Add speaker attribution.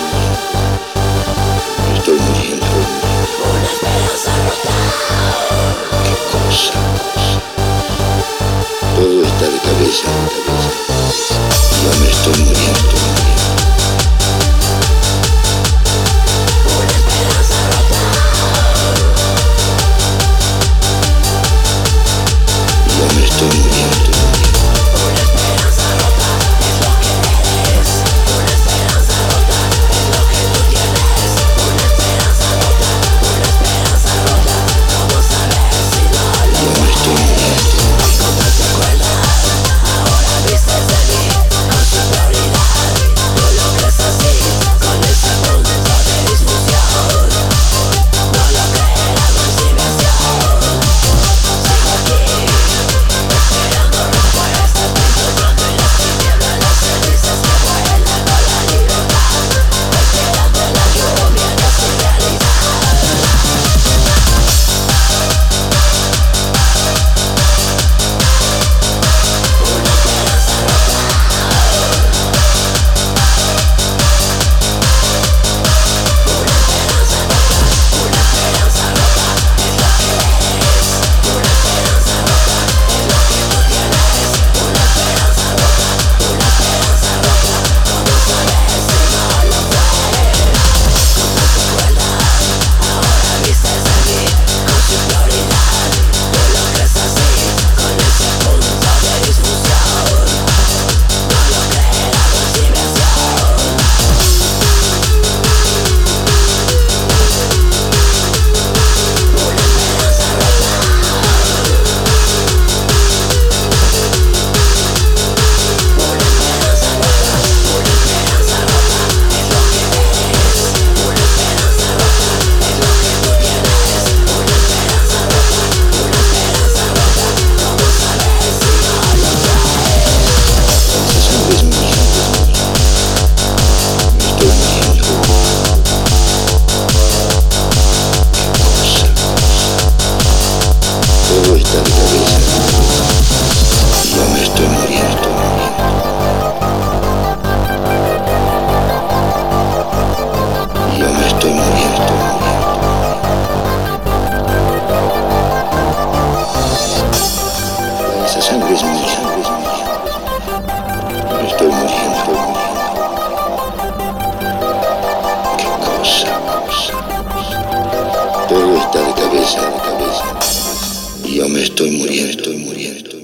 Speaker 1: Me estoy muriendo.
Speaker 2: Una esperanza rota.
Speaker 1: Qué cosa. Todo está de cabeza. Yo me estoy muriendo.
Speaker 2: Una esperanza rota.
Speaker 1: Yo me estoy muriendo.
Speaker 2: Una esperanza rota es lo que eres. Una esperanza rota es lo que tú tienes. Una esperanza rota, una esperanza rota. ¿Cómo saber si no lo
Speaker 1: Yo me estoy muriendo.
Speaker 2: cuando te acuerdas? Ahora vistes de mí con su prioridad. Tú lo crees así, con ese punto de discusión. No lo creerás, no es diversión. Sigo aquí, esperando respuestas. Encontrando en las tinieblas las cenizas que vuelan con la libertad. Esperando la lluvia de su realidad. Una esperanza rota. Una esperanza rota. Una esperanza rota es lo que eres. Una esperanza rota es lo que tú tienes. Una esperanza rota. Una esperanza rota. ¿Cómo saber si no lo fue? Cuando te acuerdas, ahora vistes de mí con su prioridad. Tú lo crees así, con ese punto de discusión. No lo creerás, no es diversión. Una esperanza rota. Una esperanza rota. Una esperanza rota es lo que eres. Una esperanza rota es lo que tú tienes. Una esperanza rota. Una esperanza rota. ¿Cómo saber si no lo traes?
Speaker 1: Esa sangre es mía. Me estoy muriendo. Qué cosa. Todo está de cabeza. Yo me estoy muriendo. Yo me estoy muriendo. Esa sangre es mía. Me estoy muriendo. Qué cosa. Todo está de cabeza. Yo me estoy muriendo.